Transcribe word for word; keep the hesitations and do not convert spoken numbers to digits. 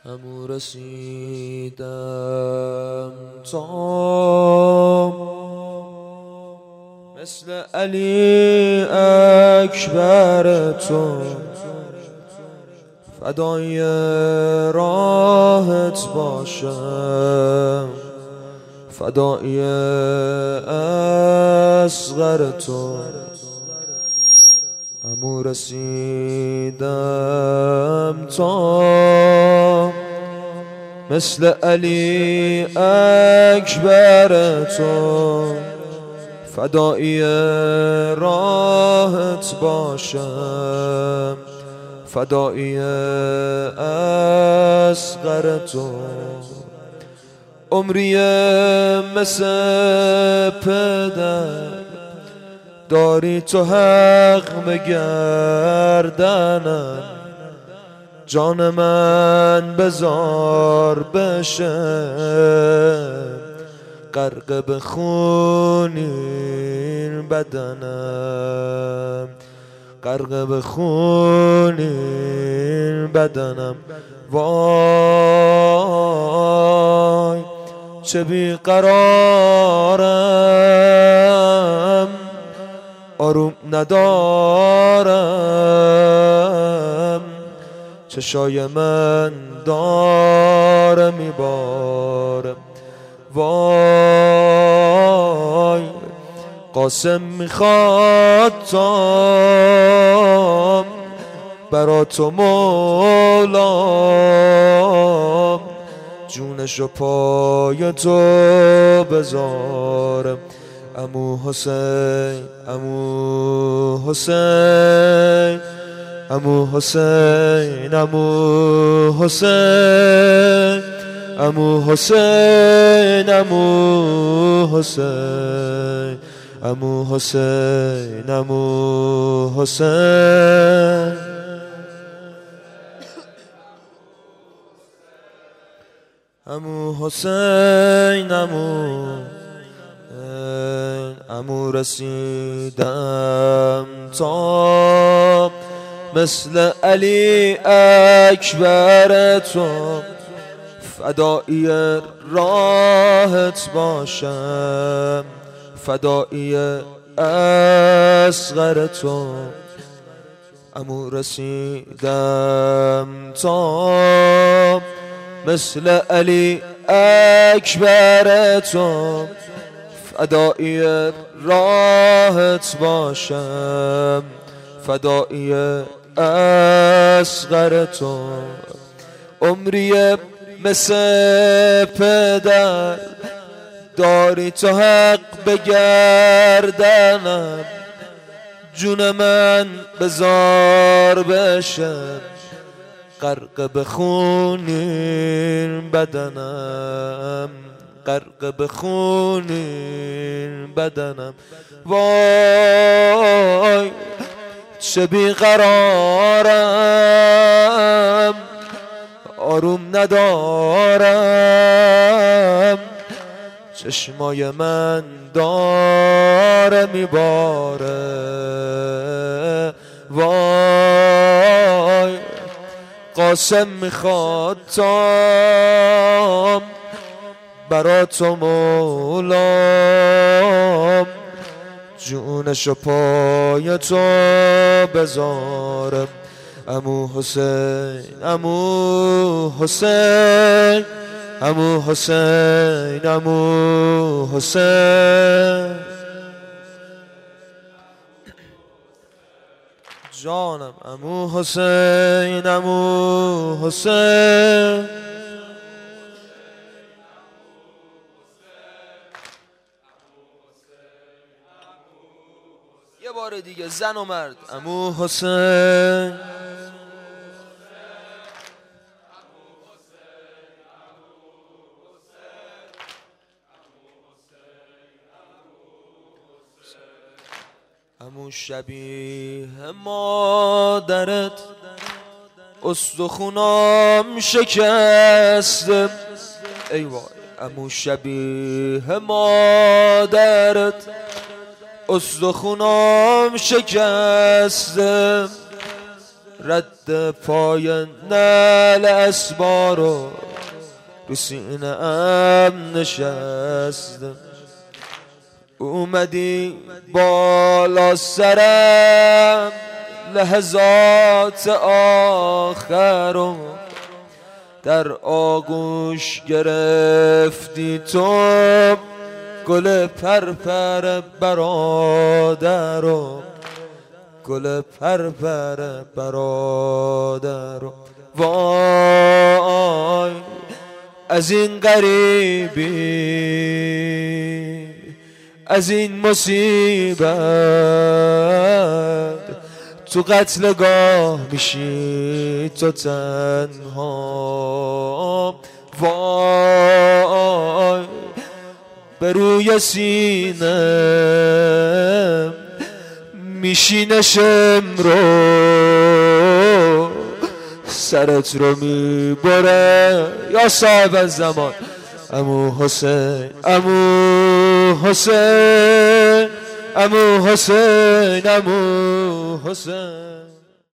همو رسیدم تا مثل علی اکبر تو فدای راهت باشم، فدای اصغر تو. همو رسیدم تا مثل علی اکبر تو فدای راهت باشم، فدای اصغر تو. عمری مثل پدر داری تو حق به گردنم، جان من بزار بشه غرق به خونین بدنم، غرق به خونین بدنم. وای چه بیقرارم، آروم ندارم، چشای من داره میباره. وای قاسم میخواد تا برا تو مولا جونشو پای تو بذارم. عمو حسین، عمو حسین، عمو حسین، عمو حسین، عمو حسین، عمو حسین، عمو حسین، عمو حسین. عمو حسین، عمو عمو رسیدم تا مثل علی اکبر تو فدای راهت باشم، فدای اصغر تو. عمو رسیدم تا مثل علی اکبر تو فدای راهت باشم، فدای اصغر تو. عمری مثل پدر داری تو حق به گردنم، جون من بزار بشه غرق به خونین بدنم، غرق به خونین بدنم. وای چه بیقرارم، آروم ندارم، چشمای من داره میباره. وای قاسم میخواد تا برا تو مولام جونشو پای تو بذارم. عمو حسین، عمو حسین، عمو حسین، عمو حسین. جانم عمو حسین، عمو حسین. یه بار دیگه زن و مرد. عمو حسین، عمو شبیه مادرت استخونام شکسته. ای وای عمو شبیه مادرت استخونام شکسته، رد پای نعل اسبارو رو سینه ام نشستم. اومدی بالا سرم لحظات آخرو، در آغوش گرفتی تو گل پرپر برادرو، گل پرپر برادرو. وای از این غریبی، از این مصیبت، تو قتلگاه میشی تو تنها. وای به روی سینم میشینه شمرو، سرت رو میبره یا صاحب الزمان. عمو حسین، عمو حسین، عمو حسین، عمو حسین.